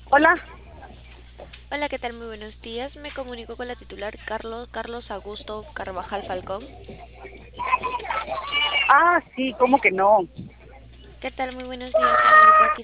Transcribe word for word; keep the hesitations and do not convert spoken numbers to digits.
Hola. Hola, ¿qué tal? Muy buenos días. Me comunico con la titular Carlos, Carlos Augusto Carvajal Falcón. Ah, sí, ¿cómo que no? ¿Qué tal? Muy buenos días, señorita.